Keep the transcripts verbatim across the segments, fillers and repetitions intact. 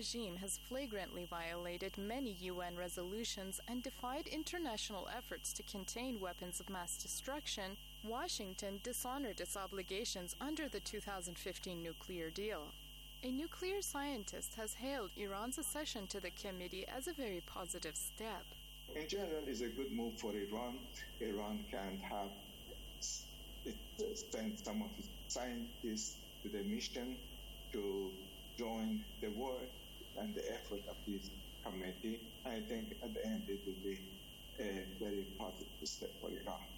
regime has flagrantly violated many U N resolutions and defied international efforts to contain weapons of mass destruction, Washington dishonored its obligations under the two thousand fifteen nuclear deal. A nuclear scientist has hailed Iran's accession to the committee as a very positive step. In general, it's a good move for Iran. Iran can have it send some of its scientists to the mission to join the work and the effort of this committee. I think at the end it will be a very positive step for Iran.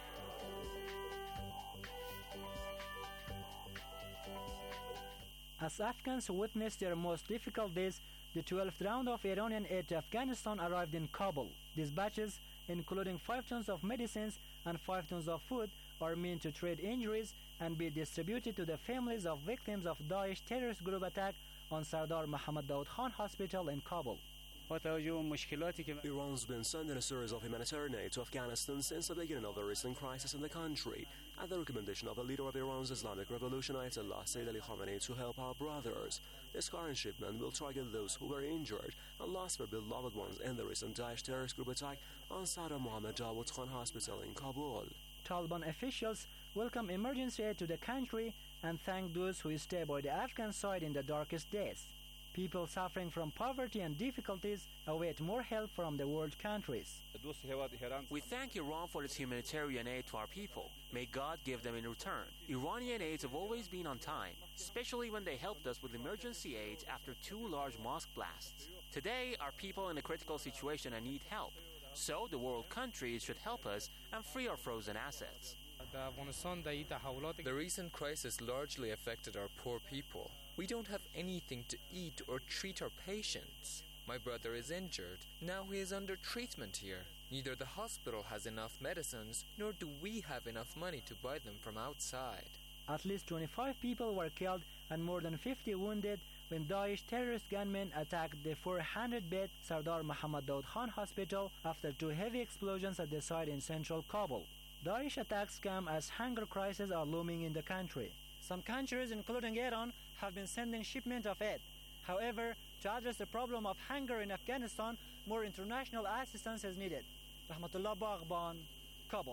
As Afghans witnessed their most difficult days, the twelfth round of Iranian aid to Afghanistan arrived in Kabul. These batches, including five tons of medicines and five tons of food, are meant to treat injuries and be distributed to the families of victims of Daesh terrorist group attack on Sardar Mohammad Daud Khan Hospital in Kabul. Iran's been sending a series of humanitarian aid to Afghanistan since the beginning of the recent crisis in the country, at the recommendation of the leader of Iran's Islamic Revolution, Ayatollah Sayyid Ali Khamenei, to help our brothers. This current shipment will target those who were injured and lost their beloved ones in the recent Daesh terrorist group attack on Sardar Mohammad Daud Khan Hospital in Kabul. Taliban officials welcome emergency aid to the country and thank those who stay by the Afghan side in the darkest days. People suffering from poverty and difficulties await more help from the world countries. We thank Iran for its humanitarian aid to our people. May God give them in return. Iranian aids have always been on time, especially when they helped us with emergency aid after two large mosque blasts. Today, our people are in a critical situation and need help. So the world countries should help us and free our frozen assets. The recent crisis largely affected our poor people. We don't have anything to eat or treat our patients. My brother is injured. Now he is under treatment here. Neither the hospital has enough medicines, nor do we have enough money to buy them from outside. At least twenty-five people were killed and more than fifty wounded when Daesh terrorist gunmen attacked the four hundred bed Sardar Mohammad Daud Khan Hospital after two heavy explosions at the site in central Kabul. Daesh attacks come as hunger crises are looming in the country. Some countries, including Iran, have been sending shipment of aid. However, to address the problem of hunger in Afghanistan, more international assistance is needed. Rahmatullah Baghban, Kabul.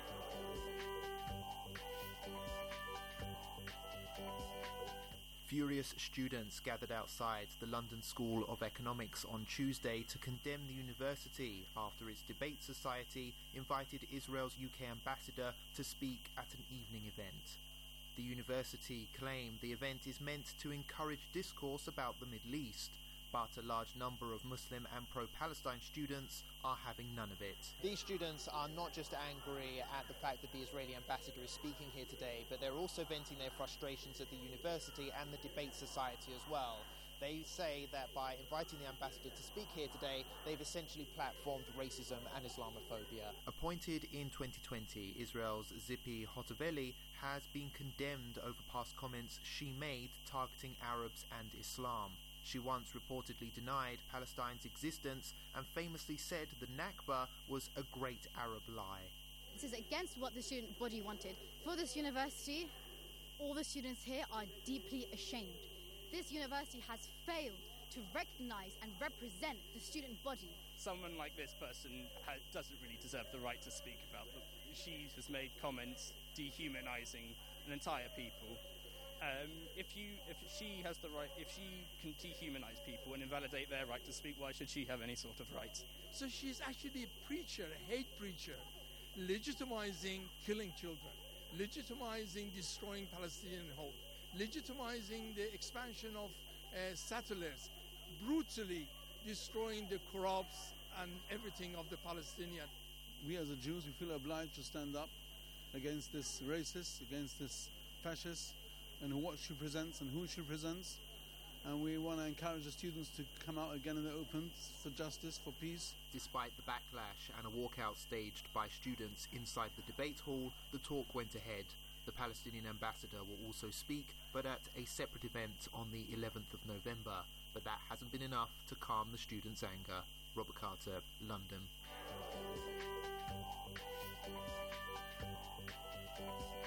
Furious students gathered outside the London School of Economics on Tuesday to condemn the university after its debate society invited Israel's U K ambassador to speak at an evening event. The university claimed the event is meant to encourage discourse about the Middle East, but a large number of Muslim and pro-Palestine students are having none of it. These students are not just angry at the fact that the Israeli ambassador is speaking here today, but they're also venting their frustrations at the university and the debate society as well. They say that by inviting the ambassador to speak here today, they've essentially platformed racism and Islamophobia. Appointed in twenty twenty, Israel's Zipi Hotovely has been condemned over past comments she made targeting Arabs and Islam. She once reportedly denied Palestine's existence and famously said the Nakba was a great Arab lie. This is against what the student body wanted. For this university, all the students here are deeply ashamed. This university has failed to recognize and represent the student body. Someone like this person ha- doesn't really deserve the right to speak about them. She has made comments dehumanizing an entire people. Um, if you, if she has the right, if she can dehumanize people and invalidate their right to speak, why should she have any sort of right? So she's actually a preacher, a hate preacher, legitimizing killing children, legitimizing destroying Palestinian hope, legitimizing the expansion of uh, settlers, brutally destroying the crops and everything of the Palestinian. We as a Jews, we feel obliged to stand up against this racist, against this fascist, and what she presents and who she presents. And we want to encourage the students to come out again in the open for justice, for peace. Despite the backlash and a walkout staged by students inside the debate hall, the talk went ahead. The Palestinian ambassador will also speak, but at a separate event on the eleventh of November. But that hasn't been enough to calm the students' anger. Robert Carter, London.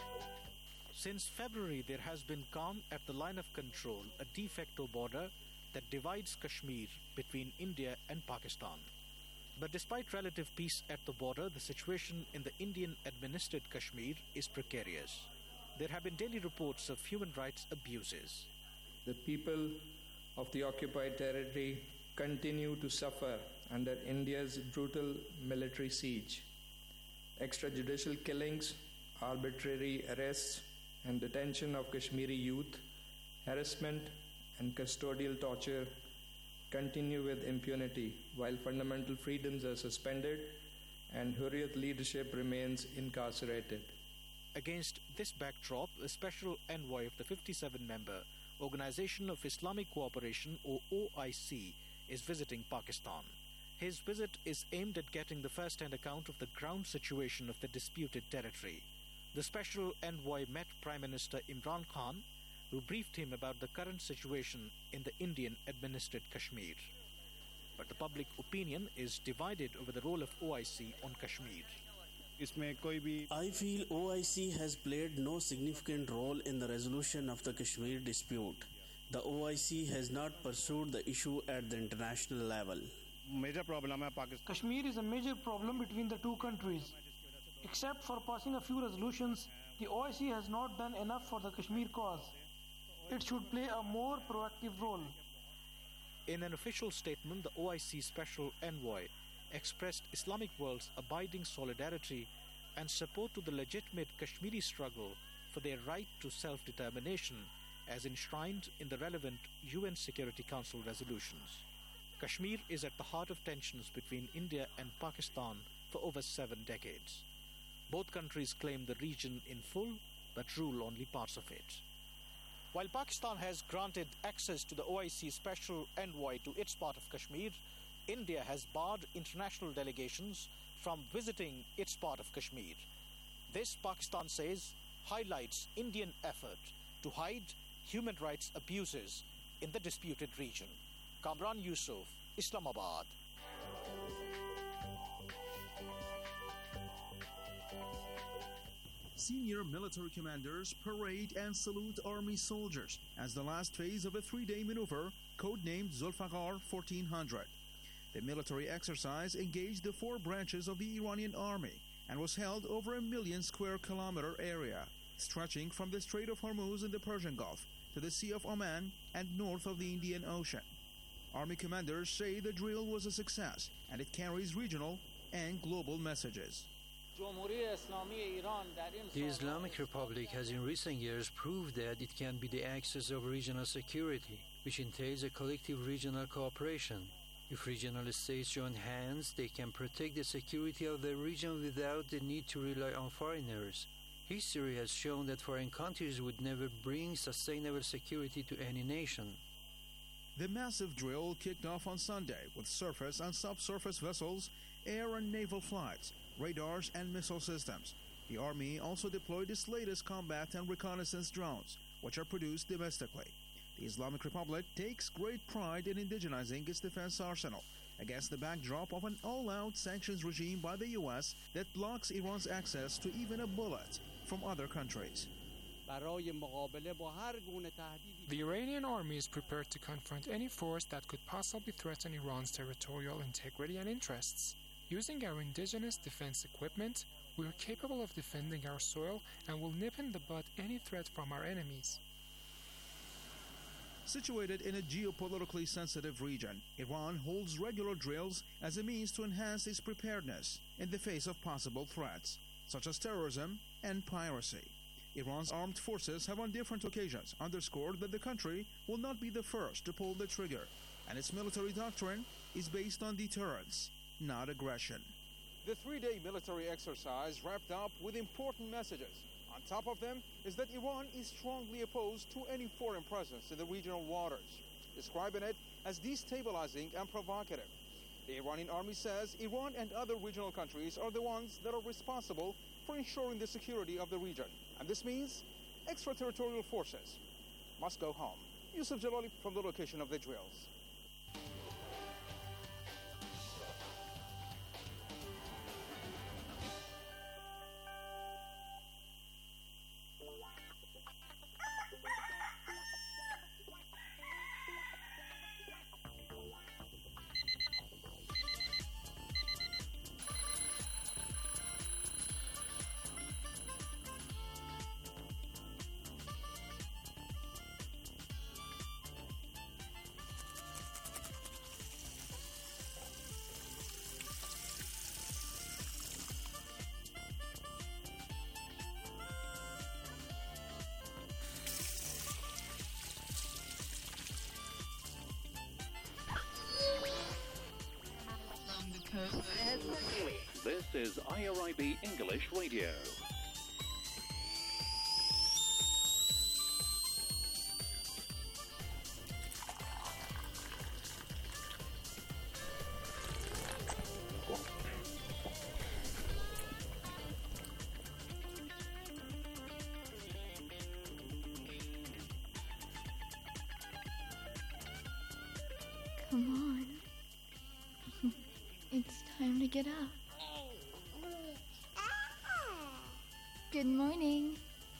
Since February, there has been calm at the line of control, a de facto border that divides Kashmir between India and Pakistan. But despite relative peace at the border, the situation in the Indian-administered Kashmir is precarious. There have been daily reports of human rights abuses. The people of the occupied territory continue to suffer under India's brutal military siege. Extrajudicial killings, arbitrary arrests, and detention of Kashmiri youth, harassment and custodial torture continue with impunity, while fundamental freedoms are suspended and Hurriyat leadership remains incarcerated. Against this backdrop, a special envoy of the fifty-seven member Organization of Islamic Cooperation, or O I C, is visiting Pakistan. His visit is aimed at getting the first-hand account of the ground situation of the disputed territory. The special envoy met Prime Minister Imran Khan, who briefed him about the current situation in the Indian-administered Kashmir. But the public opinion is divided over the role of O I C on Kashmir. I feel O I C has played no significant role in the resolution of the Kashmir dispute. The O I C has not pursued the issue at the international level. Major problem है Pakistan. Kashmir is a major problem between the two countries. Except for passing a few resolutions, the O I C has not done enough for the Kashmir cause. It should play a more proactive role. In an official statement, the O I C Special Envoy expressed Islamic world's abiding solidarity and support to the legitimate Kashmiri struggle for their right to self-determination as enshrined in the relevant U N Security Council resolutions. Kashmir is at the heart of tensions between India and Pakistan for over seven decades. Both countries claim the region in full but rule only parts of it. While Pakistan has granted access to the O I C Special Envoy to its part of Kashmir, India has barred international delegations from visiting its part of Kashmir. This, Pakistan says, highlights Indian effort to hide human rights abuses in the disputed region. Kamran Yusuf, Islamabad. Senior military commanders parade and salute army soldiers as the last phase of a three-day maneuver codenamed Zulfiqar fourteen hundred. The military exercise engaged the four branches of the Iranian army and was held over a million square kilometer area, stretching from the Strait of Hormuz in the Persian Gulf to the Sea of Oman and north of the Indian Ocean. Army commanders say the drill was a success and it carries regional and global messages. The Islamic Republic has in recent years proved that it can be the axis of regional security, which entails a collective regional cooperation. If regional states join hands, they can protect the security of the region without the need to rely on foreigners. History has shown that foreign countries would never bring sustainable security to any nation. The massive drill kicked off on Sunday with surface and subsurface vessels, air and naval flights, radars and missile systems. The Army also deployed its latest combat and reconnaissance drones, which are produced domestically. The Islamic Republic takes great pride in indigenizing its defense arsenal against the backdrop of an all-out sanctions regime by the U S that blocks Iran's access to even a bullet from other countries. The Iranian army is prepared to confront any force that could possibly threaten Iran's territorial integrity and interests. Using our indigenous defense equipment, we are capable of defending our soil and will nip in the bud any threat from our enemies. Situated in a geopolitically sensitive region, Iran holds regular drills as a means to enhance its preparedness in the face of possible threats, such as terrorism and piracy. Iran's armed forces have on different occasions underscored that the country will not be the first to pull the trigger, and its military doctrine is based on deterrence, not aggression. The three-day military exercise wrapped up with important messages. On top of them is that Iran is strongly opposed to any foreign presence in the regional waters, describing it as destabilizing and provocative. The Iranian army says Iran and other regional countries are the ones that are responsible for ensuring the security of the region, and this means extraterritorial forces must go home. Yusuf Jalali from the location of the drills. This is I R I B English Radio. Come on. It's time to get up. Good morning.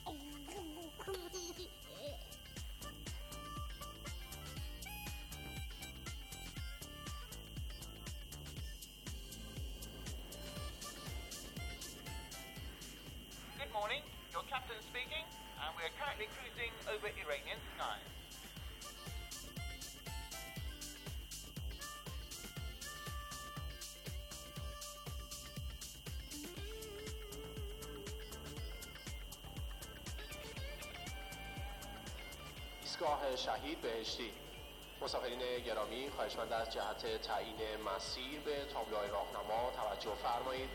Good morning, your captain speaking, and we are currently cruising over Iranian skies. ایستگاه شهید بهشتی. مسافرین گرامی خواهشمند از جهت تعیین مسیر به تابلوهای راهنما توجه فرمایید.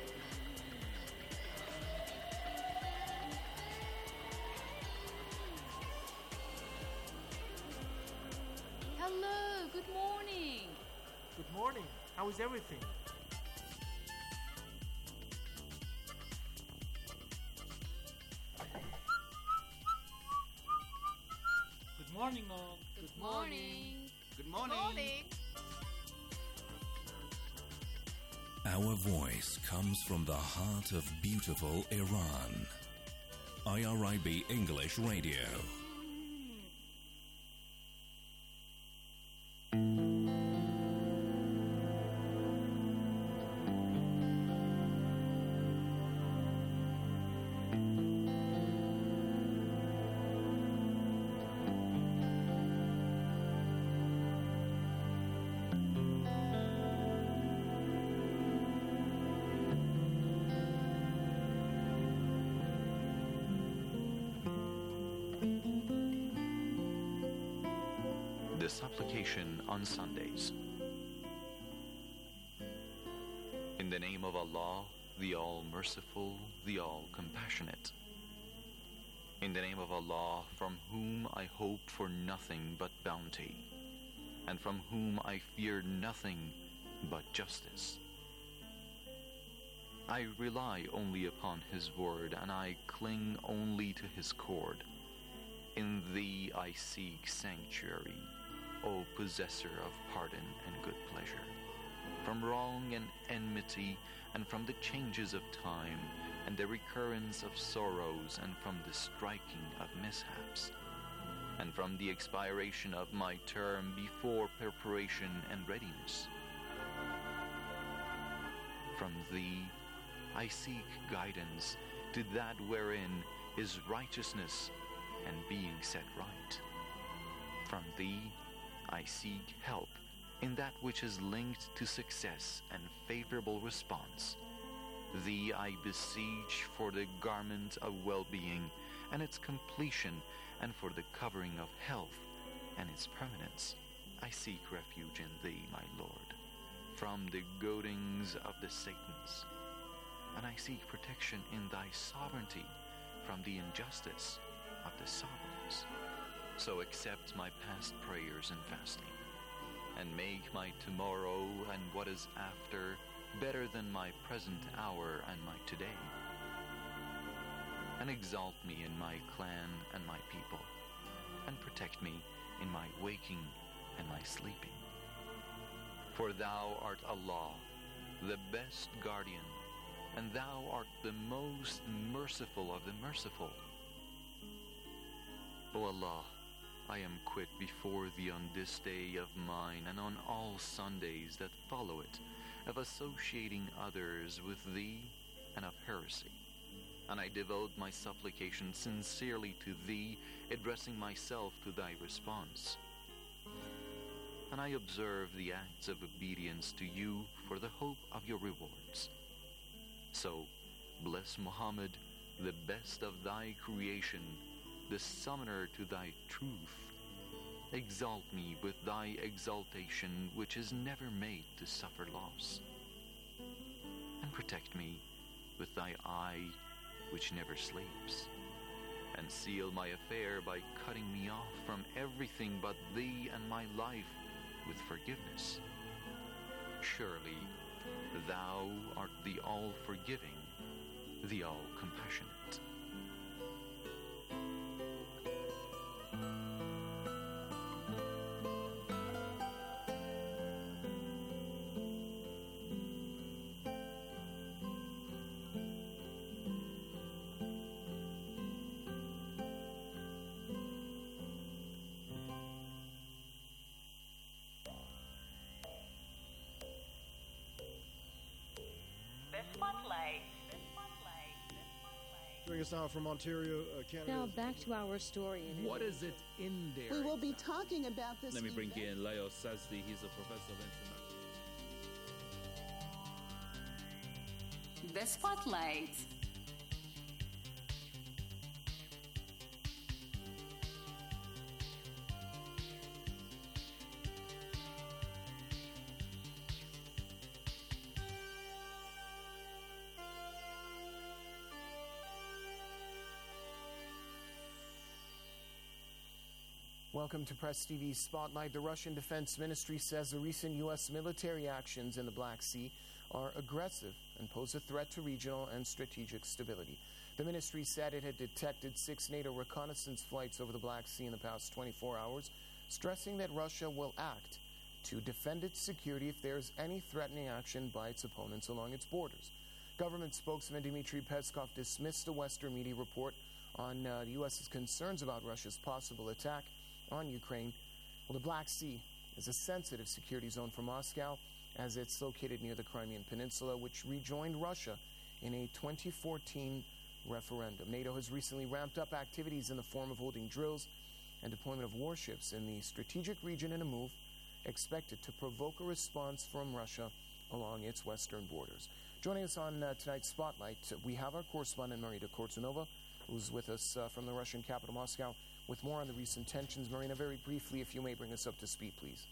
Hello, good morning. Good morning. How is everything? Good morning, all. Good morning. Good morning. Our voice comes from the heart of beautiful Iran. I R I B English Radio. The supplication on Sundays. In the name of Allah, the All-Merciful, the All-Compassionate. In the name of Allah, from whom I hope for nothing but bounty, and from whom I fear nothing but justice. I rely only upon His word, and I cling only to His cord. In Thee I seek sanctuary, O possessor of pardon and good pleasure, from wrong and enmity, and from the changes of time, and the recurrence of sorrows, and from the striking of mishaps, and from the expiration of my term before preparation and readiness. From Thee I seek guidance to that wherein is righteousness and being set right. From Thee I seek help in that which is linked to success and favorable response. Thee I beseech for the garment of well-being and its completion, and for the covering of health and its permanence. I seek refuge in Thee, my Lord, from the goadings of the Satans, and I seek protection in Thy sovereignty from the injustice of the sovereigns. So accept my past prayers and fasting, and make my tomorrow and what is after better than my present hour and my today. And exalt me in my clan and my people, and protect me in my waking and my sleeping. For Thou art Allah, the best guardian, and Thou art the most merciful of the merciful. O Allah, I am quit before Thee on this day of mine, and on all Sundays that follow it, of associating others with Thee and of heresy. And I devote my supplication sincerely to Thee, addressing myself to Thy response. And I observe the acts of obedience to You for the hope of Your rewards. So, bless Muhammad, the best of Thy creation, the summoner to Thy truth. Exalt me with Thy exaltation, which is never made to suffer loss. and protect me with thy eye which never sleeps, and seal my affair by cutting me off from everything but thee and my life with forgiveness. Surely thou art the all-forgiving, the all-compassionate. Joining us now from Ontario, uh, Canada. Now back to our story. In what is it in there? We will be talking about this. Let me bring in Leo Sazdi. He's a professor of international. The Spotlight. Welcome to Press T V's Spotlight. The Russian Defense Ministry says the recent U S military actions in the Black Sea are aggressive and pose a threat to regional and strategic stability. The ministry said it had detected six NATO reconnaissance flights over the Black Sea in the past twenty-four hours, stressing that Russia will act to defend its security if there is any threatening action by its opponents along its borders. Government spokesman Dmitry Peskov dismissed a Western media report on uh, the U S's concerns about Russia's possible attack on Ukraine. Well, the Black Sea is a sensitive security zone for Moscow, as it's located near the Crimean Peninsula, which rejoined Russia in a twenty fourteen referendum. NATO has recently ramped up activities in the form of holding drills and deployment of warships in the strategic region in a move expected to provoke a response from Russia along its western borders. Joining us on uh, tonight's Spotlight, we have our correspondent Marina Kortunova, who's with us uh, from the Russian capital, Moscow, with more on the recent tensions. Marina, very briefly, if you may bring us up to speed, please.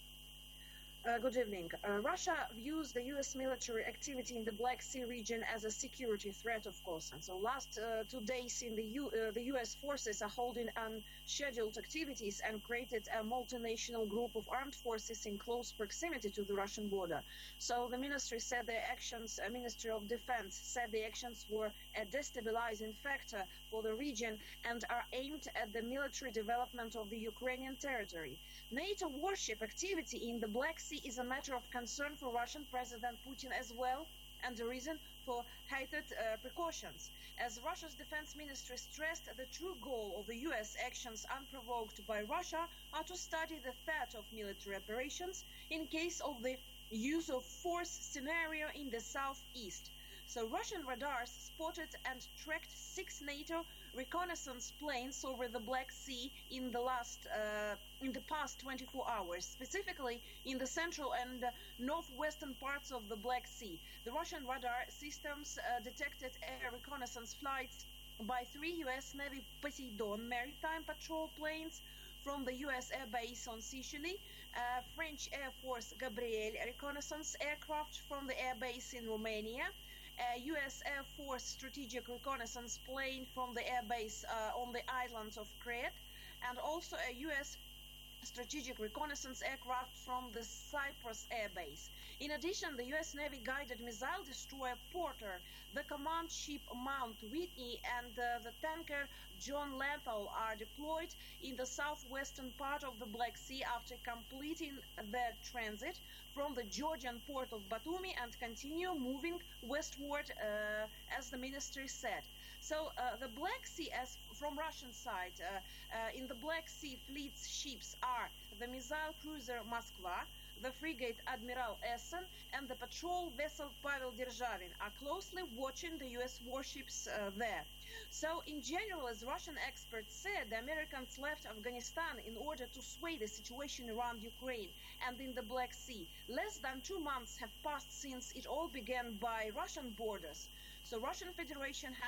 Uh, good evening. Uh, Russia views the U S military activity in the Black Sea region as a security threat, of course. And so last uh, two days in the, U uh, the U S forces are holding unscheduled activities and created a multinational group of armed forces in close proximity to the Russian border. So the ministry said the actions, uh, Ministry of Defense said the actions were a destabilizing factor for the region and are aimed at the military development of the Ukrainian territory. NATO warship activity in the Black Sea is a matter of concern for Russian President Putin as well, and the reason for heightened uh, precautions. As Russia's defense ministry stressed, the true goal of the U S actions unprovoked by Russia are to study the threat of military operations in case of the use of force scenario in the southeast. So Russian radars spotted and tracked six NATO reconnaissance planes over the Black Sea in the last, uh, in the past twenty-four hours, specifically in the central and uh, northwestern parts of the Black Sea. The Russian radar systems uh, detected air reconnaissance flights by three U S Navy Poseidon maritime patrol planes from the U S Air Base on Sicily, uh, French Air Force Gabriel reconnaissance aircraft from the air base in Romania, a U S Air Force strategic reconnaissance plane from the air base uh, on the islands of Crete, and also a U S strategic reconnaissance aircraft from the Cyprus air base. In addition, the U S Navy guided missile destroyer Porter, the command ship Mount Whitney, and uh, the tanker John Lethal are deployed in the southwestern part of the Black Sea after completing their transit from the Georgian port of Batumi and continue moving westward, uh, as the ministry said. So uh, the Black Sea, as from Russian side, uh, uh, in the Black Sea fleet's ships are the missile cruiser Moskva, the frigate Admiral Essen, and the patrol vessel Pavel Derzhavin are closely watching the U S warships uh, there. So in general, as Russian experts said, the Americans left Afghanistan in order to sway the situation around Ukraine and in the Black Sea. Less than two months have passed since it all began by Russian borders. So Russian Federation has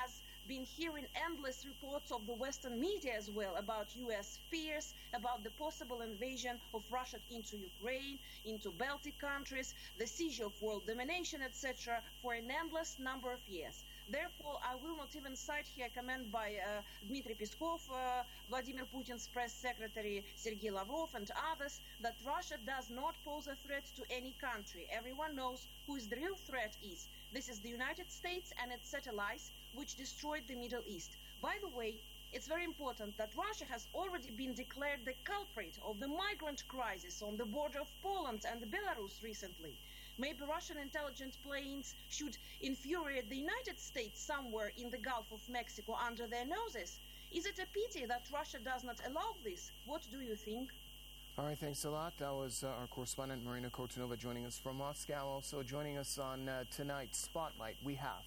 been hearing endless reports of the Western media as well about U S fears about the possible invasion of Russia into Ukraine, into Baltic countries, the siege of world domination, et cetera, for an endless number of years. Therefore, I will not even cite here a comment by uh, Dmitry Peskov, uh, Vladimir Putin's press secretary, Sergei Lavrov, and others, that Russia does not pose a threat to any country. Everyone knows who is the real threat is. This is the United States and its satellites, which destroyed the Middle East. By the way, it's very important that Russia has already been declared the culprit of the migrant crisis on the border of Poland and Belarus recently. Maybe Russian intelligence planes should infuriate the United States somewhere in the Gulf of Mexico under their noses. Is it a pity that Russia does not allow this? What do you think? All right, thanks a lot. That was uh, our correspondent, Marina Kortunova, joining us from Moscow. Also joining us on uh, tonight's Spotlight, we have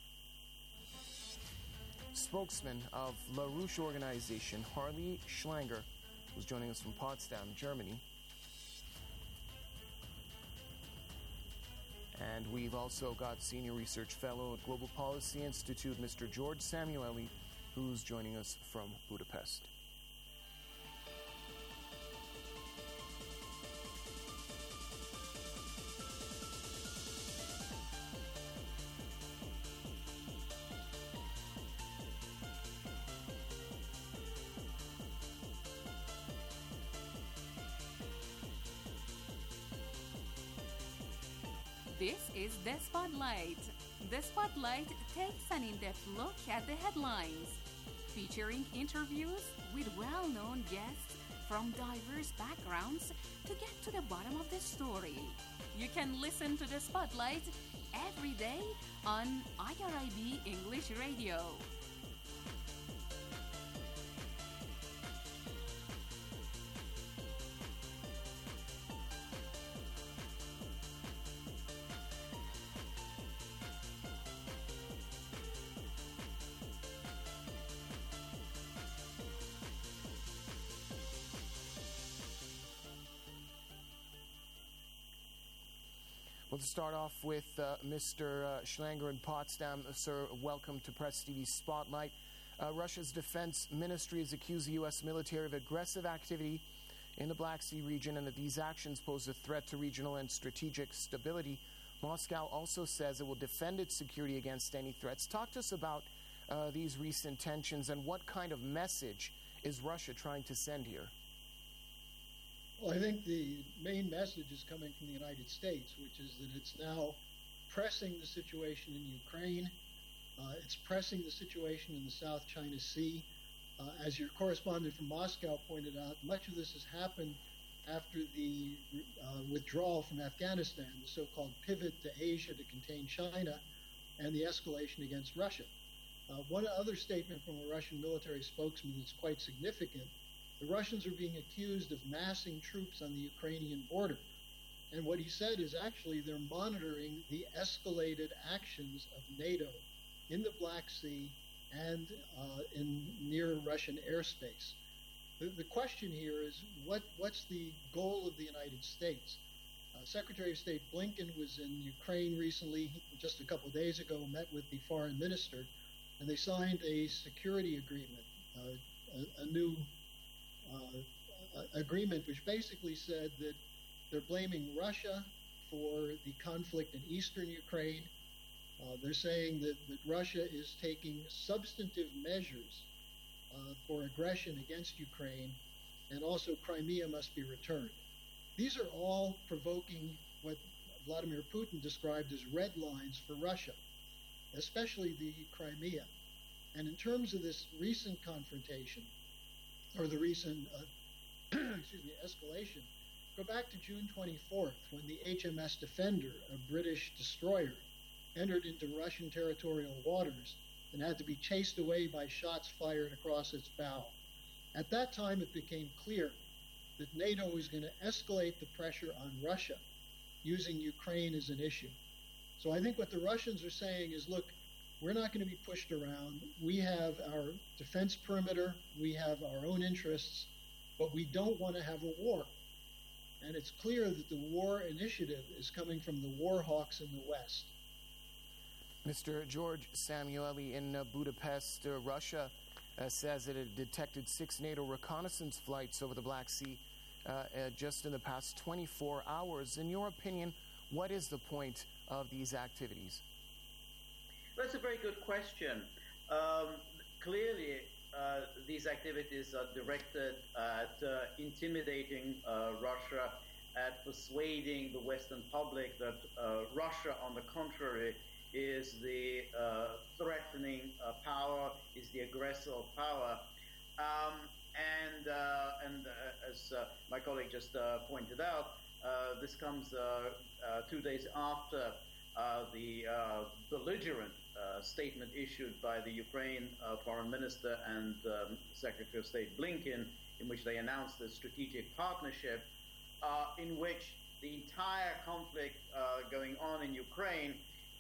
spokesman of LaRouche organization, Harley Schlanger, who's joining us from Potsdam, Germany. And we've also got Senior Research Fellow at Global Policy Institute, Mister George Samueli, who's joining us from Budapest. This is The Spotlight. The Spotlight takes an in-depth look at the headlines, featuring interviews with well-known guests from diverse backgrounds to get to the bottom of the story. You can listen to The Spotlight every day on I R I B English Radio. Well, to start off with uh, Mister Uh, Schlanger in Potsdam. Uh, sir, welcome to Press T V Spotlight. Uh, Russia's defense ministry has accused the U S military of aggressive activity in the Black Sea region and that these actions pose a threat to regional and strategic stability. Moscow also says it will defend its security against any threats. Talk to us about uh, these recent tensions and what kind of message is Russia trying to send here? Well, I think the main message is coming from the United States, which is that it's now pressing the situation in Ukraine. Uh, it's pressing the situation in the South China Sea. Uh, as your correspondent from Moscow pointed out, much of this has happened after the uh, withdrawal from Afghanistan, the so-called pivot to Asia to contain China, and the escalation against Russia. Uh, one other statement from a Russian military spokesman that's quite significant: the Russians are being accused of massing troops on the Ukrainian border. And what he said is actually they're monitoring the escalated actions of NATO in the Black Sea and uh, in near Russian airspace. The, the question here is what, what's the goal of the United States? Uh, Secretary of State Blinken was in Ukraine recently, just a couple of days ago, met with the foreign minister, and they signed a security agreement, uh, a, a new Uh, agreement which basically said that they're blaming Russia for the conflict in eastern Ukraine. Uh, they're saying that, that Russia is taking substantive measures uh, for aggression against Ukraine, and also Crimea must be returned. These are all provoking what Vladimir Putin described as red lines for Russia, especially the Crimea. And in terms of this recent confrontation, or the recent uh, excuse me, escalation, go back to June twenty-fourth, when the H M S Defender, a British destroyer, entered into Russian territorial waters and had to be chased away by shots fired across its bow. At that time, it became clear that NATO was going to escalate the pressure on Russia, using Ukraine as an issue. So I think what the Russians are saying is, look, we're not going to be pushed around. We have our defense perimeter. We have our own interests, but we don't want to have a war. And it's clear that the war initiative is coming from the war hawks in the West. Mister George Samueli in uh, Budapest, uh, Russia uh, says that it detected six NATO reconnaissance flights over the Black Sea uh, uh, just in the past twenty-four hours. In your opinion, what is the point of these activities? That's a very good question. Um, clearly, uh, these activities are directed at uh, intimidating uh, Russia, at persuading the Western public that uh, Russia, on the contrary, is the uh, threatening uh, power, is the aggressor power. Um, and uh, and uh, as uh, my colleague just uh, pointed out, uh, this comes uh, uh, two days after uh, the uh, belligerent uh, statement issued by the Ukraine uh, Foreign Minister and um, Secretary of State Blinken, in which they announced a strategic partnership uh, in which the entire conflict uh, going on in Ukraine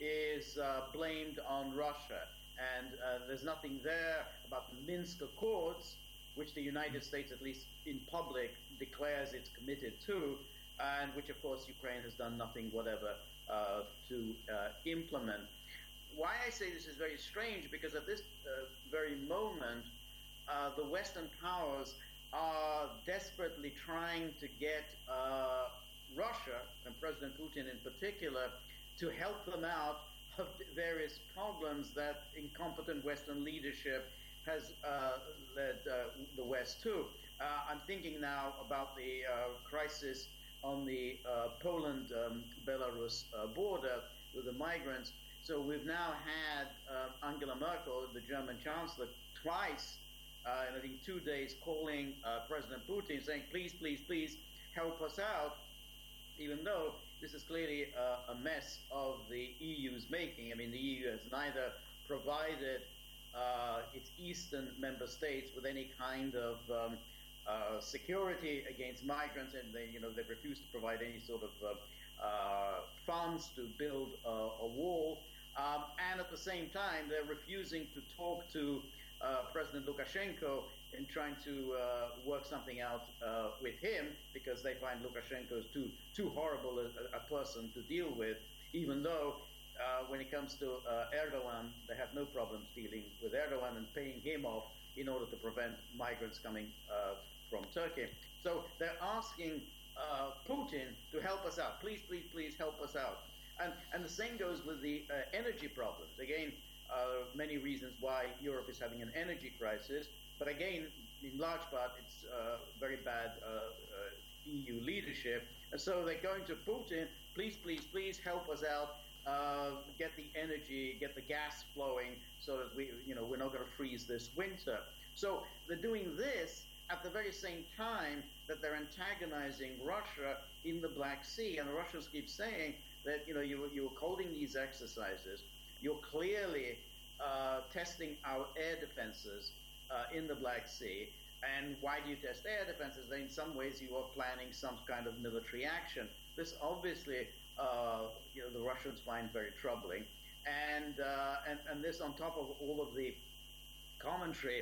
is uh, blamed on Russia. And uh, there's nothing there about the Minsk Accords, which the United States, at least in public, declares it's committed to, and which, of course, Ukraine has done nothing whatever uh, to uh, implement. Why I say this is very strange, because at this uh, very moment, uh, the Western powers are desperately trying to get uh, Russia, and President Putin in particular, to help them out of various problems that incompetent Western leadership has uh, led uh, the West to. Uh, I'm thinking now about the uh, crisis on the uh, Poland-Belarus um, uh, border with the migrants. So we've now had uh, Angela Merkel, the German chancellor, twice, uh, in I think two days, calling uh, President Putin, saying, please, please, please help us out, even though this is clearly uh, a mess of the E U's making. I mean, the E U has neither provided uh, its eastern member states with any kind of um, uh, security against migrants, and they, you know, they've refused to provide any sort of uh, uh, funds to build uh, a wall. Um, and at the same time, they're refusing to talk to uh, President Lukashenko in trying to uh, work something out uh, with him, because they find Lukashenko is too too horrible a, a person to deal with, even though uh, when it comes to uh, Erdogan, they have no problems dealing with Erdogan and paying him off in order to prevent migrants coming uh, from Turkey. So they're asking uh, Putin to help us out. Please, please, please help us out. And, and the same goes with the uh, energy problems. Again, uh, many reasons why Europe is having an energy crisis. But again, in large part, it's uh, very bad uh, uh, E U leadership. And so they're going to Putin, please, please, please help us out, uh, get the energy, get the gas flowing so that we, you know, we're not going to freeze this winter. So they're doing this at the very same time that they're antagonizing Russia in the Black Sea. And the Russians keep saying that, you know, you, you're holding these exercises, you're clearly uh, testing our air defenses Uh, in the Black Sea. And why do you test air defenses? In some ways, you are planning some kind of military action. This obviously, uh, you know, the Russians find very troubling. And, uh, and, and this on top of all of the commentary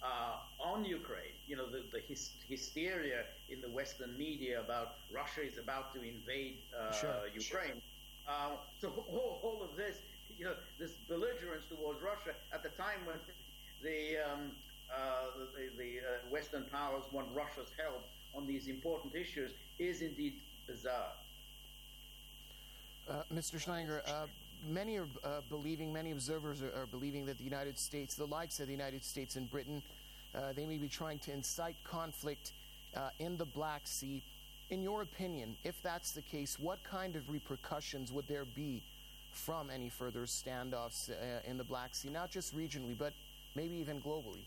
uh, on Ukraine, you know, the, the hys- hysteria in the Western media about Russia is about to invade uh, sure, Ukraine. Sure. Uh, so all, all of this, you know, this belligerence towards Russia at the time when the um, Uh, the, the uh, Western powers want Russia's help on these important issues is indeed bizarre. Uh, Mister Schlanger, uh, many are uh, believing, many observers are, are believing that the United States, the likes of the United States and Britain, uh, they may be trying to incite conflict uh, in the Black Sea. In your opinion, if that's the case, what kind of repercussions would there be from any further standoffs uh, in the Black Sea, not just regionally, but maybe even globally?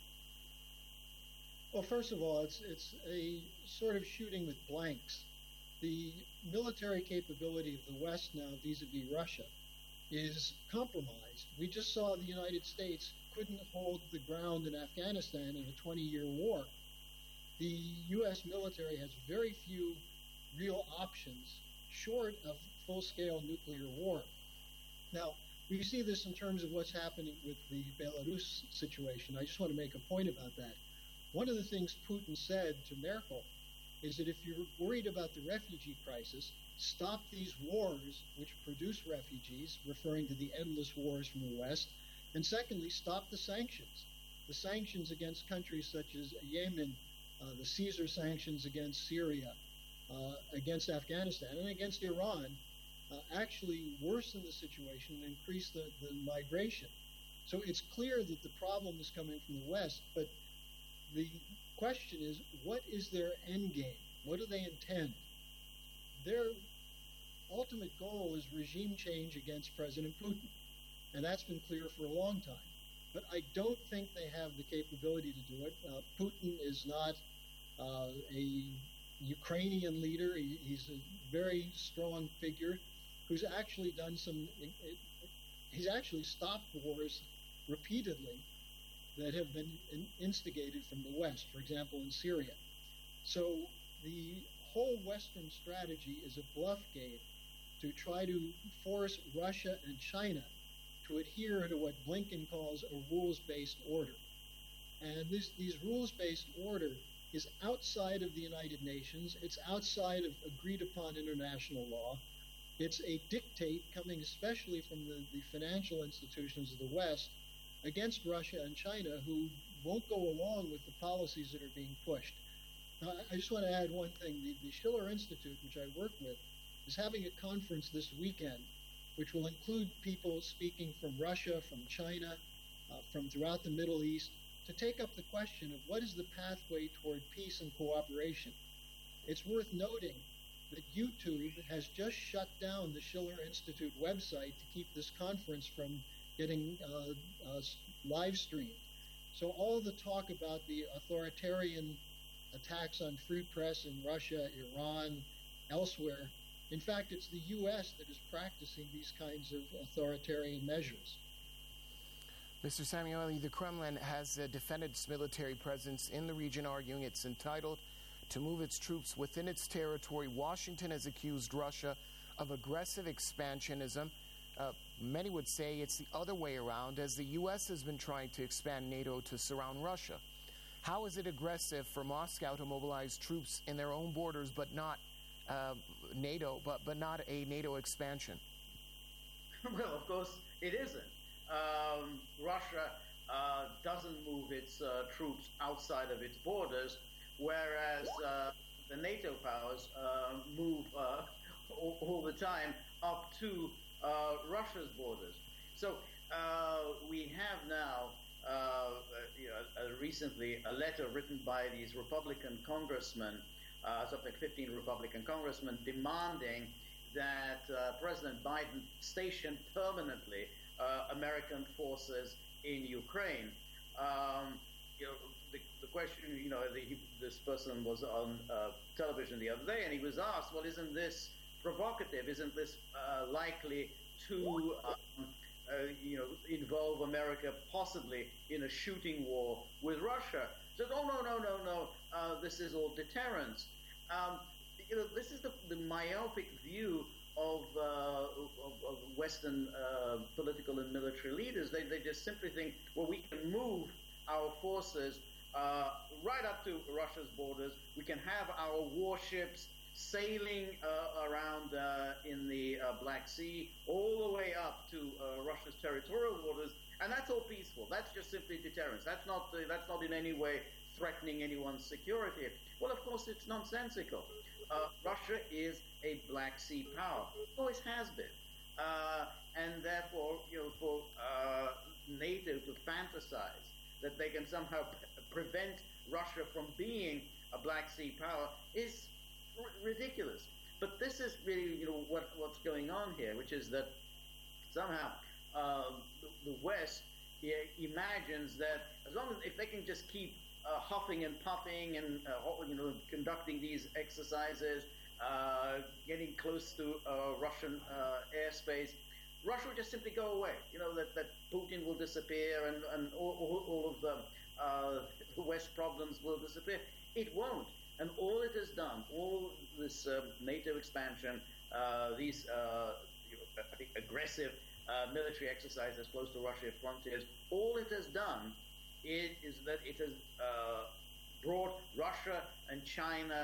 Well, first of all, it's it's a sort of shooting with blanks. The military capability of the West now vis-a-vis Russia is compromised. We just saw the United States couldn't hold the ground in Afghanistan in a twenty-year war. The U S military has very few real options short of full-scale nuclear war. Now, we see this in terms of what's happening with the Belarus situation. I just want to make a point about that. One of the things Putin said to Merkel is that if you're worried about the refugee crisis, stop these wars which produce refugees, referring to the endless wars from the West, and secondly, stop the sanctions. The sanctions against countries such as Yemen, uh, the Caesar sanctions against Syria, uh, against Afghanistan, and against Iran uh, actually worsen the situation and increase the, the migration. So it's clear that the problem is coming from the West, but the question is, what is their end game? What do they intend? Their ultimate goal is regime change against President Putin, and that's been clear for a long time. But I don't think they have the capability to do it. Uh, Putin is not uh, a Ukrainian leader. He, he's a very strong figure who's actually done some, it, it, he's actually stopped wars repeatedly that have been in, instigated from the West, for example, in Syria. So the whole Western strategy is a bluff game to try to force Russia and China to adhere to what Blinken calls a rules-based order. And this these rules-based order is outside of the United Nations. It's outside of agreed-upon international law. It's a dictate coming especially from the, the financial institutions of the West against Russia and China, who won't go along with the policies that are being pushed. Now, I just want to add one thing. The, the Schiller Institute, which I work with, is having a conference this weekend, which will include people speaking from Russia, from China, uh, from throughout the Middle East, to take up the question of what is the pathway toward peace and cooperation. It's worth noting that YouTube has just shut down the Schiller Institute website to keep this conference from getting uh, uh, live streamed. So all the talk about the authoritarian attacks on free press in Russia, Iran, elsewhere, in fact, it's the U S that is practicing these kinds of authoritarian measures. Mister Samueli, the Kremlin has uh, defended its military presence in the region, arguing it's entitled to move its troops within its territory. Washington has accused Russia of aggressive expansionism. Uh, many would say it's the other way around, as the U S has been trying to expand NATO to surround Russia. How is it aggressive for Moscow to mobilize troops in their own borders, but not uh, NATO, but, but not a NATO expansion? Well, of course, it isn't. Um, Russia uh, doesn't move its uh, troops outside of its borders, whereas uh, the NATO powers uh, move uh, all, all the time up to uh, Russia's borders. So uh, we have now, uh, you know, uh, recently a letter written by these Republican congressmen, uh, something like fifteen Republican congressmen, demanding that uh, President Biden station permanently uh, American forces in Ukraine. Um, you know, the, the question, you know, the, he, this person was on uh, television the other day, and he was asked, well, isn't this provocative? Isn't this uh, likely to, um, uh, you know, involve America possibly in a shooting war with Russia? He said, oh, no, no, no, no, uh, this is all deterrence. Um, you know, this is the, the myopic view of, uh, of, of Western uh, political and military leaders. They, they just simply think, well, we can move our forces uh, right up to Russia's borders. We can have our warships sailing uh, around uh, in the uh, Black Sea, all the way up to uh, Russia's territorial waters, and that's all peaceful. That's just simply deterrence. That's not uh, that's not in any way threatening anyone's security. Well, of course, it's nonsensical. Uh, Russia is a Black Sea power. Always has been. Uh, and therefore, you know, for uh, NATO to fantasize that they can somehow p- prevent Russia from being a Black Sea power is r- ridiculous. But this is really, you know, what, what's going on here, which is that somehow um, the, the West yeah, imagines that as long as if they can just keep Uh, huffing and puffing and uh, you know conducting these exercises, uh, getting close to uh, Russian uh, airspace, Russia will just simply go away. You know that, that Putin will disappear and, and all, all, all of the, uh, the West problems will disappear. It won't. And all it has done, all this uh, NATO expansion, uh, these uh, you know, I think aggressive uh, military exercises close to Russian frontiers, all it has done It is that it has uh, brought Russia and China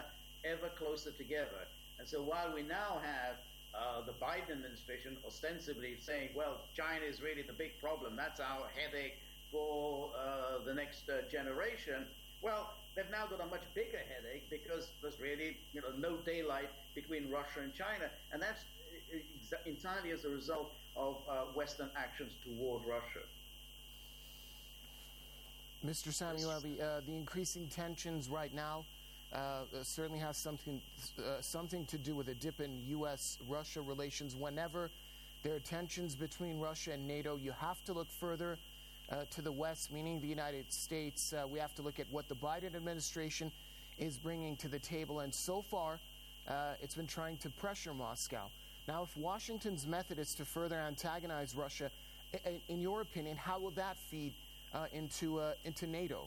ever closer together. And so while we now have uh, the Biden administration ostensibly saying, well, China is really the big problem, that's our headache for uh, the next uh, generation, well, they've now got a much bigger headache because there's really, you know, no daylight between Russia and China, and that's ex- entirely as a result of uh, Western actions toward Russia. Mister Samueli, uh, the increasing tensions right now uh, certainly has something uh, something to do with a dip in U S Russia relations. Whenever there are tensions between Russia and NATO, you have to look further uh, to the West, meaning the United States. Uh, we have to look at what the Biden administration is bringing to the table, and so far uh, it's been trying to pressure Moscow. Now, if Washington's method is to further antagonize Russia, in, in your opinion, how will that feed Uh, into uh, into NATO?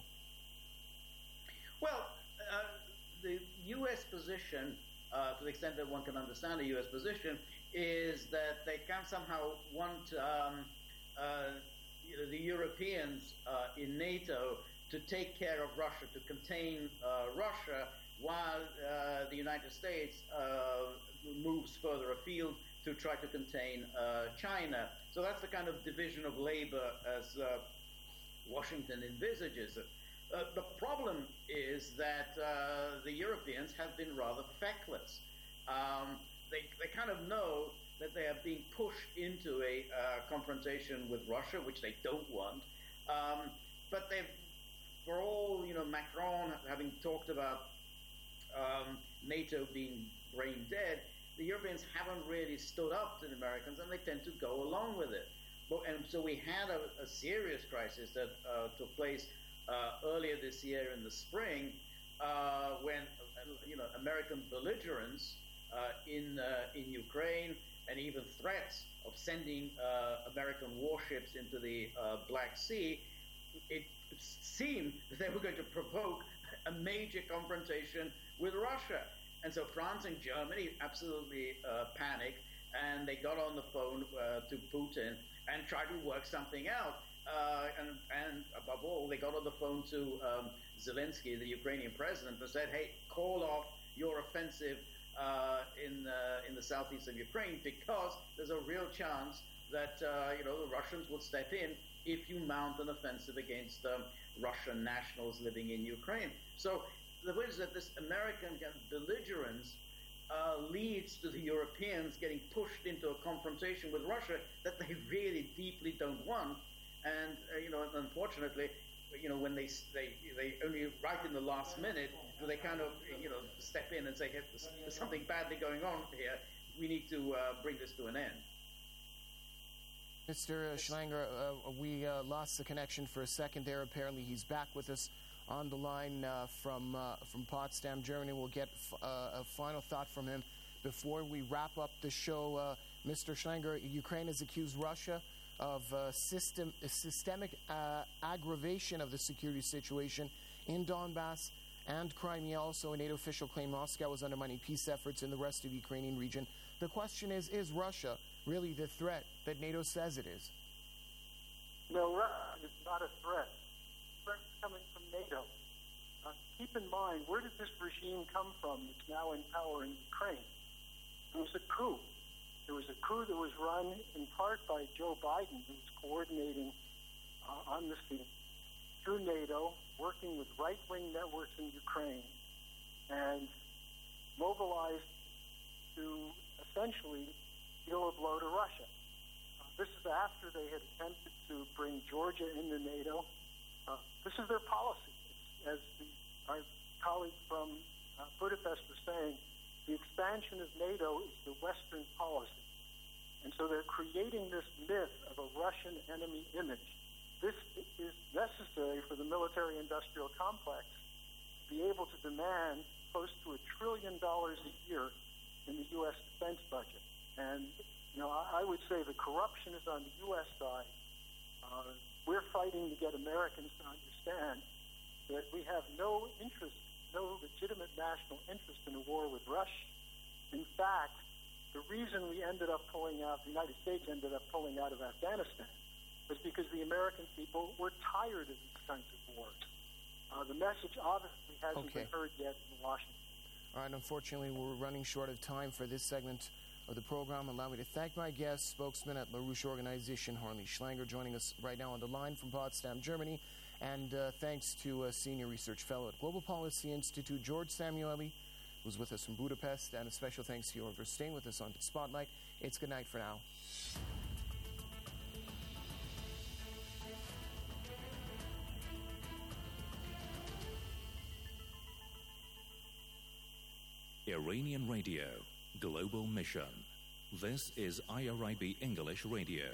Well, uh, the U S position, uh, to the extent that one can understand the U S position, is that they can somehow want um, uh, you know, the Europeans uh, in NATO to take care of Russia, to contain uh, Russia, while uh, the United States uh, moves further afield to try to contain uh, China. So that's the kind of division of labor as uh, Washington envisages it. Uh, the problem is that uh, the Europeans have been rather feckless. Um, they, they kind of know that they are being pushed into a uh, confrontation with Russia, which they don't want. Um, but they've, for all, you know, Macron having talked about um, NATO being brain dead, the Europeans haven't really stood up to the Americans, and they tend to go along with it. But, and so we had a, a serious crisis that uh, took place uh, earlier this year in the spring, uh, when uh, you know American belligerence uh, in uh, in Ukraine, and even threats of sending uh, American warships into the uh, Black Sea, it seemed that they were going to provoke a major confrontation with Russia. And so France and Germany absolutely uh, panicked, and they got on the phone uh, to Putin and tried to work something out. Uh, and, and above all, they got on the phone to um, Zelensky, the Ukrainian president, and said, hey, call off your offensive uh, in, uh, in the southeast of Ukraine, because there's a real chance that uh, you know the Russians will step in if you mount an offensive against um, Russian nationals living in Ukraine. So the way is that this American belligerence Uh, leads to the Europeans getting pushed into a confrontation with Russia that they really deeply don't want, and uh, you know, unfortunately, you know, when they they they only right in the last minute do they kind of you know step in and say, hey, there's something badly going on here. We need to uh, bring this to an end. Mister Schlanger, uh, we uh, lost the connection for a second there. Apparently, he's back with us on the line uh, from uh, from Potsdam, Germany. We'll get f- uh, a final thought from him before we wrap up the show. Uh, Mister Schlanger, Ukraine has accused Russia of uh, system, systemic uh, aggravation of the security situation in Donbass and Crimea. Also, a NATO official claimed Moscow was undermining peace efforts in the rest of the Ukrainian region. The question is, is Russia really the threat that NATO says it is? No, Russia is not a threat. Threats coming from NATO. Uh, keep in mind, where did this regime come from that's now in power in Ukraine? It was a coup. It was a coup that was run in part by Joe Biden, who was coordinating uh, on the scene through NATO, working with right-wing networks in Ukraine, and mobilized to essentially deal a blow to Russia. Uh, this is after they had attempted to bring Georgia into NATO. Uh, this is their policy. As the, our colleague from uh, Budapest was saying, the expansion of NATO is the Western policy. And so they're creating this myth of a Russian enemy image. This is necessary for the military-industrial complex to be able to demand close to a trillion dollars a year in the U S defense budget. And, you know, I, I would say the corruption is on the U S side. Uh, we're fighting to get Americans to understand that we have no interest, no legitimate national interest in a war with Russia. In fact, the reason we ended up pulling out, the United States ended up pulling out of Afghanistan, was because the American people were tired of these kinds of wars. Uh, the message obviously hasn't okay. been heard yet in Washington. All right, unfortunately, we're running short of time for this segment of the program. Allow me to thank my guest, spokesman at LaRouche Organization, Harley Schlanger, joining us right now on the line from Potsdam, Germany. And uh, thanks to a senior research fellow at Global Policy Institute, George Samueli, who's with us from Budapest. And a special thanks to you all for staying with us on Spotlight. It's good night for now. Iranian Radio, Global Mission. This is I R I B English Radio.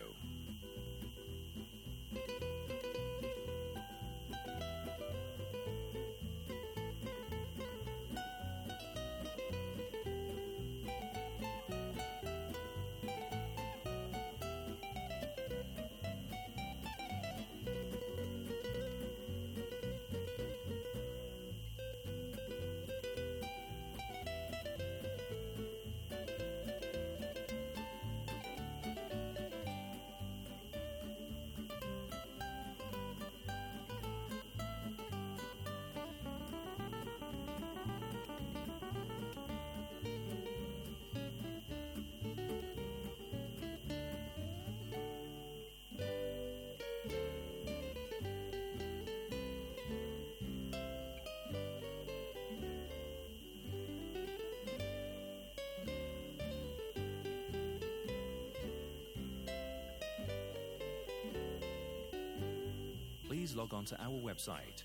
Please log on to our website,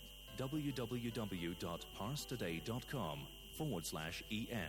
www.parstoday.com forward slash EN.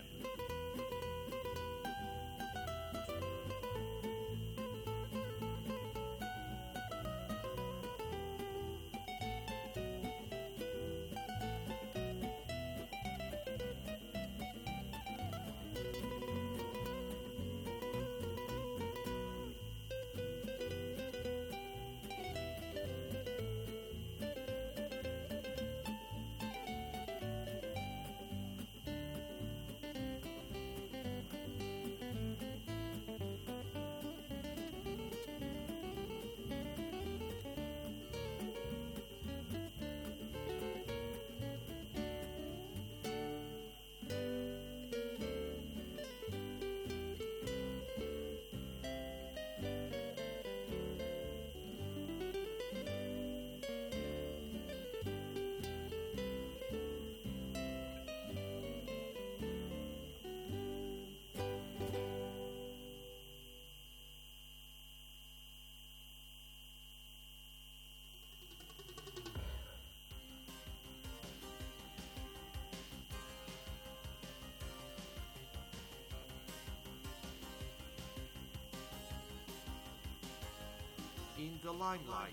In the limelight.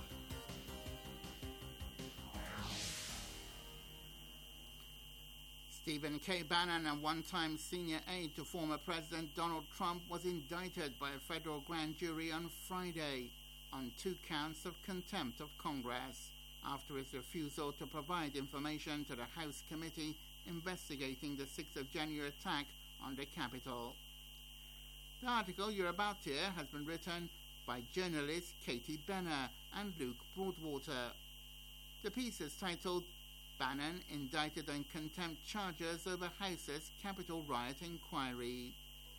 Stephen K. Bannon, a one-time senior aide to former President Donald Trump, was indicted by a federal grand jury on Friday on two counts of contempt of Congress after his refusal to provide information to the House committee investigating the sixth of January attack on the Capitol. The article you're about to hear has been written by journalists Katie Benner and Luke Broadwater. The piece is titled Bannon Indicted on Contempt Charges over House's Capitol Riot Inquiry.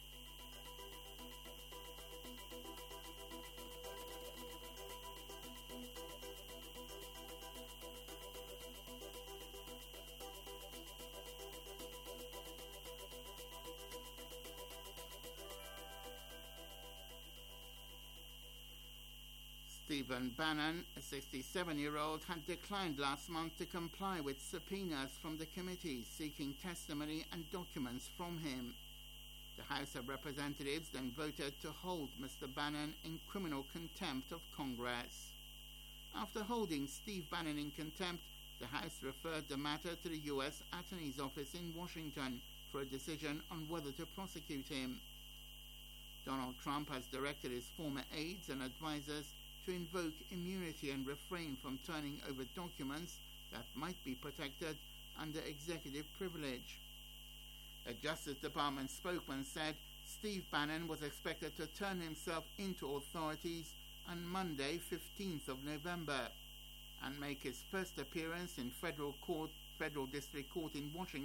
Stephen Bannon, a sixty-seven-year-old, had declined last month to comply with subpoenas from the committee seeking testimony and documents from him. The House of Representatives then voted to hold Mister Bannon in criminal contempt of Congress. After holding Steve Bannon in contempt, the House referred the matter to the U S Attorney's Office in Washington for a decision on whether to prosecute him. Donald Trump has directed his former aides and advisors to invoke immunity and refrain from turning over documents that might be protected under executive privilege. A Justice Department spokesman said Steve Bannon was expected to turn himself into authorities on Monday, fifteenth of November, and make his first appearance in federal court, federal district court in Washington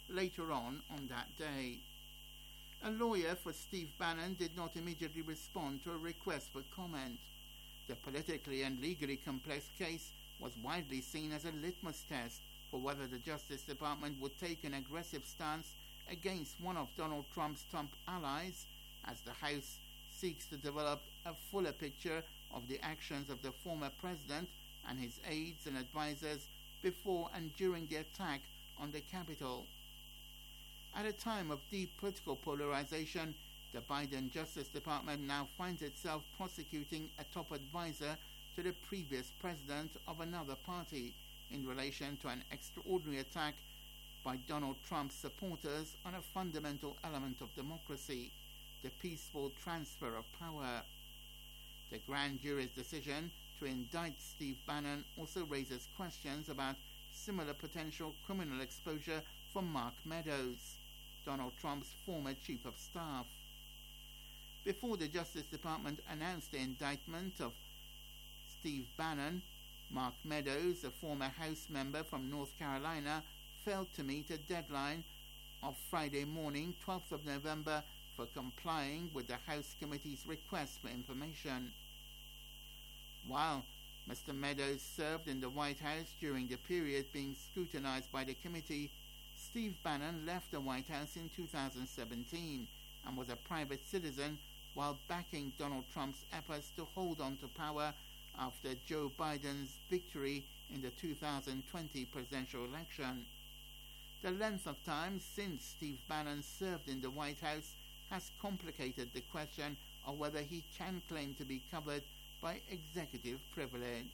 later on on that day. A lawyer for Steve Bannon did not immediately respond to a request for comment. The politically and legally complex case was widely seen as a litmus test for whether the Justice Department would take an aggressive stance against one of Donald Trump's top allies, as the House seeks to develop a fuller picture of the actions of the former president and his aides and advisors before and during the attack on the Capitol. At a time of deep political polarization, the Biden Justice Department now finds itself prosecuting a top advisor to the previous president of another party in relation to an extraordinary attack by Donald Trump's supporters on a fundamental element of democracy, the peaceful transfer of power. The grand jury's decision to indict Steve Bannon also raises questions about similar potential criminal exposure for Mark Meadows, Donald Trump's former chief of staff. Before the Justice Department announced the indictment of Steve Bannon, Mark Meadows, a former House member from North Carolina, failed to meet a deadline of Friday morning, twelfth of November, for complying with the House Committee's request for information. While Mister Meadows served in the White House during the period being scrutinized by the committee, Steve Bannon left the White House in two thousand seventeen and was a private citizen while backing Donald Trump's efforts to hold on to power after Joe Biden's victory in the two thousand twenty presidential election. The length of time since Steve Bannon served in the White House has complicated the question of whether he can claim to be covered by executive privilege.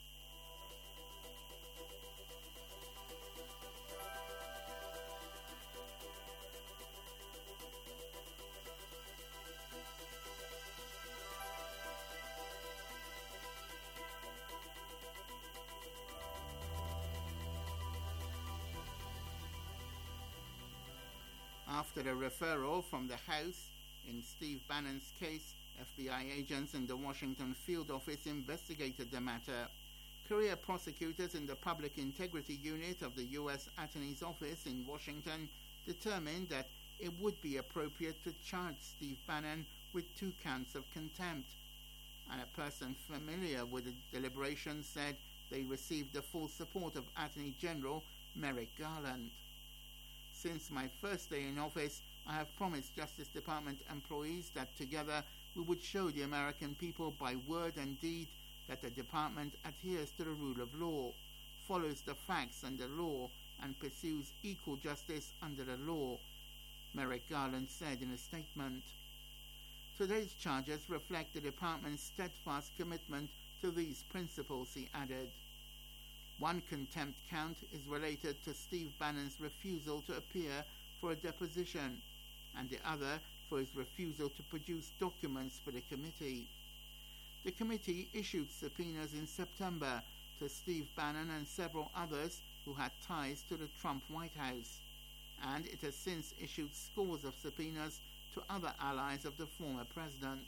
After a referral from the House in Steve Bannon's case, F B I agents in the Washington field office investigated the matter. Career prosecutors in the Public Integrity Unit of the U S Attorney's Office in Washington determined that it would be appropriate to charge Steve Bannon with two counts of contempt. And a person familiar with the deliberations said they received the full support of Attorney General Merrick Garland. Since my first day in office, I have promised Justice Department employees that together we would show the American people by word and deed that the department adheres to the rule of law, follows the facts and the law, and pursues equal justice under the law, Merrick Garland said in a statement. Today's charges reflect the department's steadfast commitment to these principles, he added. One contempt count is related to Steve Bannon's refusal to appear for a deposition, and the other for his refusal to produce documents for the committee. The committee issued subpoenas in September to Steve Bannon and several others who had ties to the Trump White House, and it has since issued scores of subpoenas to other allies of the former president.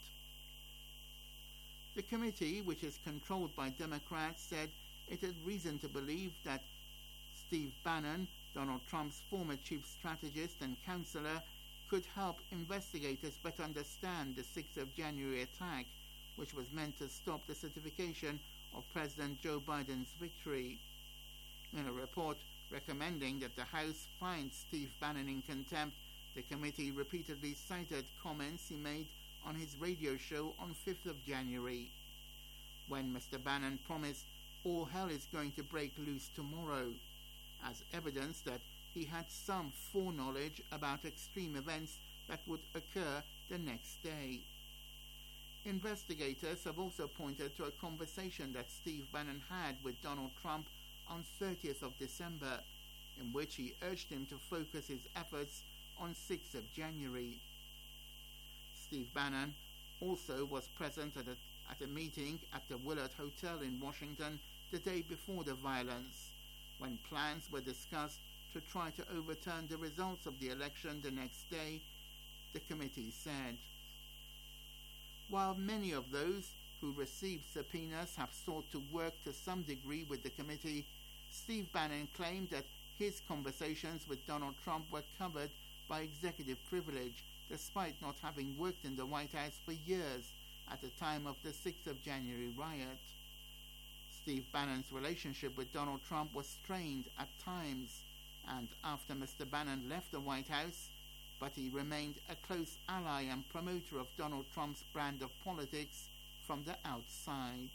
The committee, which is controlled by Democrats, said it had reason to believe that Steve Bannon, Donald Trump's former chief strategist and counselor, could help investigators better understand the sixth of January attack, which was meant to stop the certification of President Joe Biden's victory. In a report recommending that the House find Steve Bannon in contempt, the committee repeatedly cited comments he made on his radio show on fifth of January, when Mister Bannon promised all hell is going to break loose tomorrow, as evidence that he had some foreknowledge about extreme events that would occur the next day. Investigators have also pointed to a conversation that Steve Bannon had with Donald Trump on thirtieth of December, in which he urged him to focus his efforts on sixth of January. Steve Bannon also was present at a, at a meeting at the Willard Hotel in Washington the day before the violence, when plans were discussed to try to overturn the results of the election the next day, the committee said. While many of those who received subpoenas have sought to work to some degree with the committee, Steve Bannon claimed that His conversations with Donald Trump were covered by executive privilege, despite not having worked in the White House for years at the time of the sixth of January riot. Steve Bannon's relationship with Donald Trump was strained at times, and after Mister Bannon left the White House, but he remained a close ally and promoter of Donald Trump's brand of politics from the outside.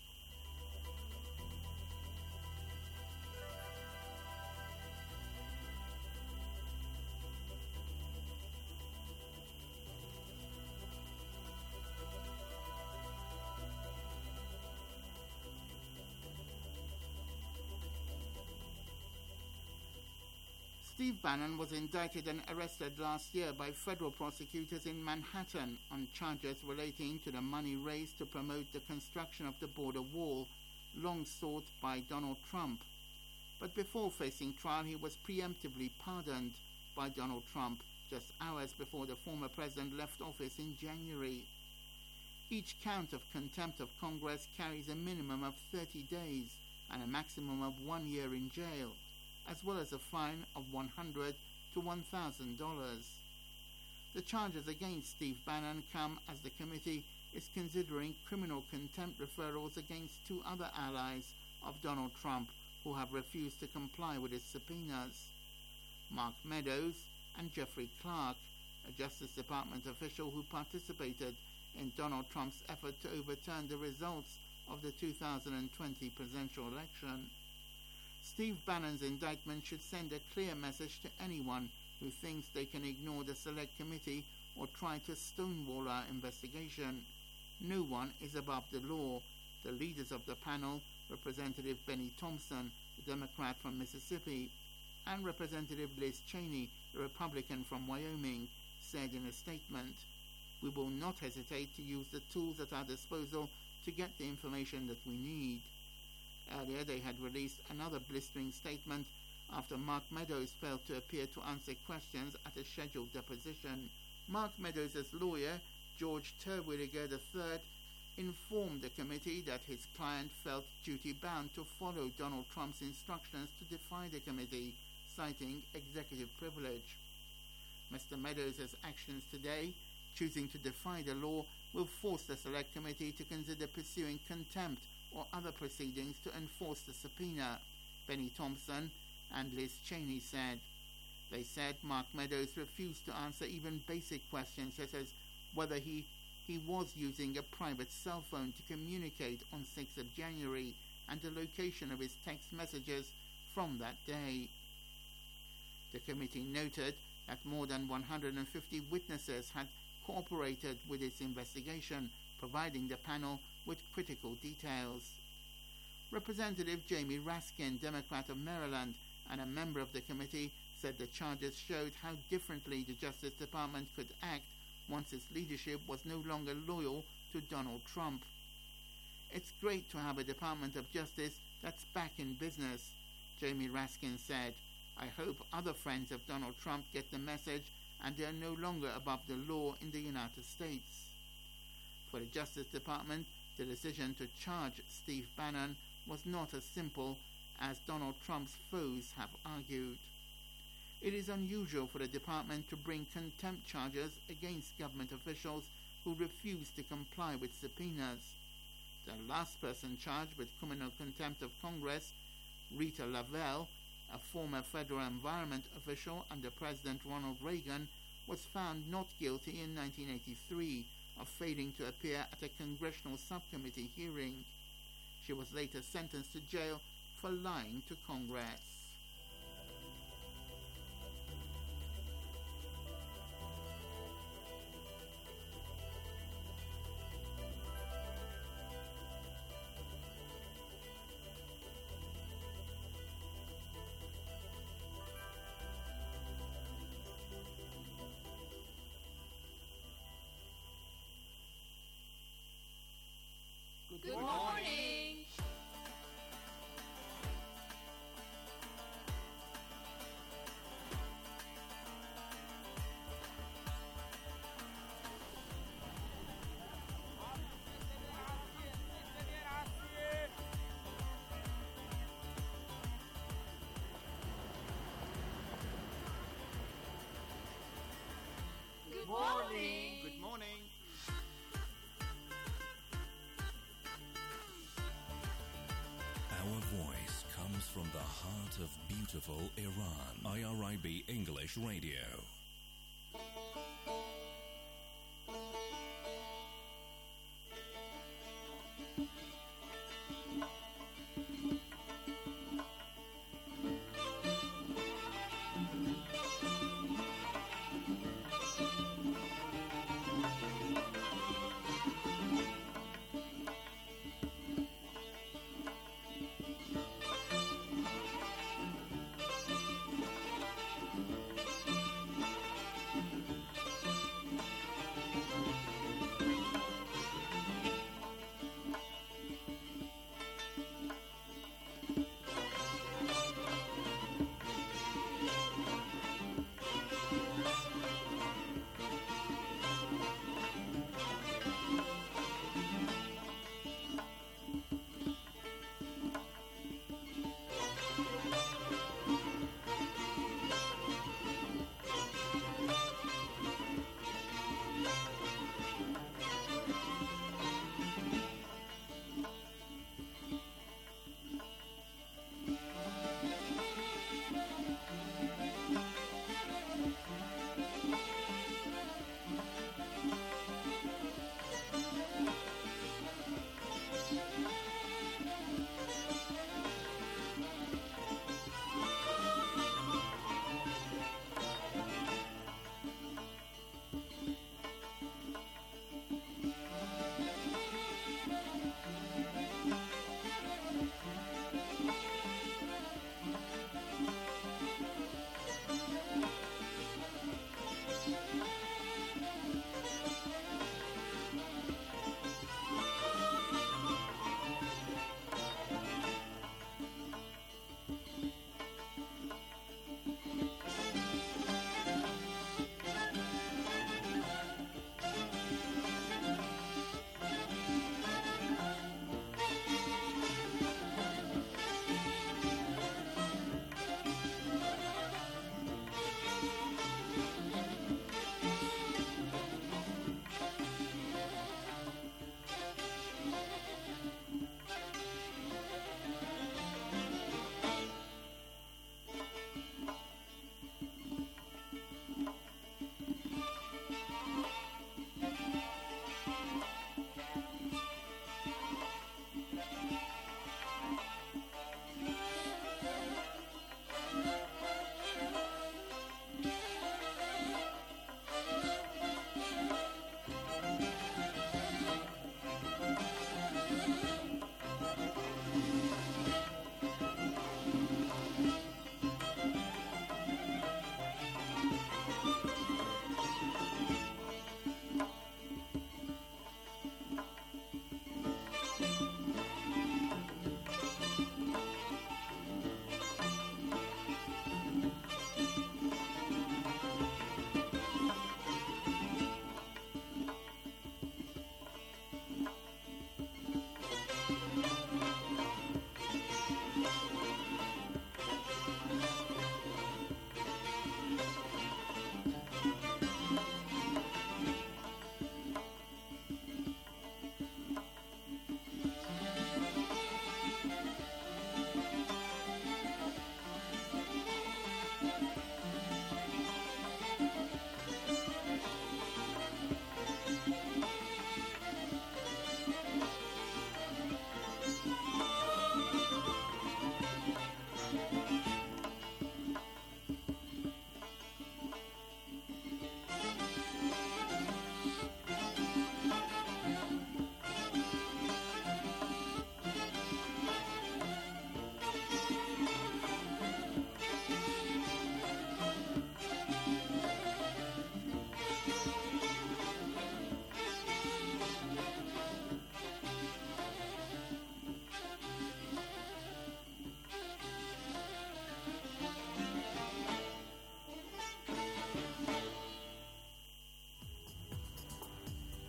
Steve Bannon was indicted and arrested last year by federal prosecutors in Manhattan on charges relating to the money raised to promote the construction of the border wall, long sought by Donald Trump. But before facing trial, he was preemptively pardoned by Donald Trump just hours before the former president left office in January. Each count of contempt of Congress carries a minimum of thirty days and a maximum of one year in jail, as well as a fine of one hundred to one thousand dollars. The charges against Steve Bannon come as the committee is considering criminal contempt referrals against two other allies of Donald Trump who have refused to comply with his subpoenas: Mark Meadows and Jeffrey Clark, a Justice Department official who participated in Donald Trump's effort to overturn the results of the two thousand twenty presidential election. Steve Bannon's indictment should send a clear message to anyone who thinks they can ignore the Select Committee or try to stonewall our investigation. No one is above the law. The leaders of the panel, Representative Benny Thompson, a Democrat from Mississippi, and Representative Liz Cheney, a Republican from Wyoming, said in a statement, "We will not hesitate to use the tools at our disposal to get the information that we need." Earlier, they had released another blistering statement after Mark Meadows failed to appear to answer questions at a scheduled deposition. Mark Meadows' lawyer, George Terwilliger the third, informed the committee that his client felt duty-bound to follow Donald Trump's instructions to defy the committee, citing executive privilege. Mister Meadows' actions today, choosing to defy the law, will force the Select Committee to consider pursuing contempt or other proceedings to enforce the subpoena, Benny Thompson and Liz Cheney said. They said Mark Meadows refused to answer even basic questions such as whether he, he was using a private cell phone to communicate on sixth of January and the location of his text messages from that day. The committee noted that more than one hundred fifty witnesses had cooperated with its investigation, providing the panel with critical details. Representative Jamie Raskin, Democrat of Maryland, and a member of the committee, said the charges showed how differently the Justice Department could act once its leadership was no longer loyal to Donald Trump. "It's great to have a Department of Justice that's back in business," Jamie Raskin said. "I hope other friends of Donald Trump get the message and they are no longer above the law in the United States." For the Justice Department, the decision to charge Steve Bannon was not as simple as Donald Trump's foes have argued. It is unusual for the department to bring contempt charges against government officials who refuse to comply with subpoenas. The last person charged with criminal contempt of Congress, Rita Lavelle, a former federal environment official under President Ronald Reagan, was found not guilty in nineteen eighty-three of failing to appear at a congressional subcommittee hearing. She was later sentenced to jail for lying to Congress. Good morning. comes from the heart of beautiful Iran. I R I B English Radio.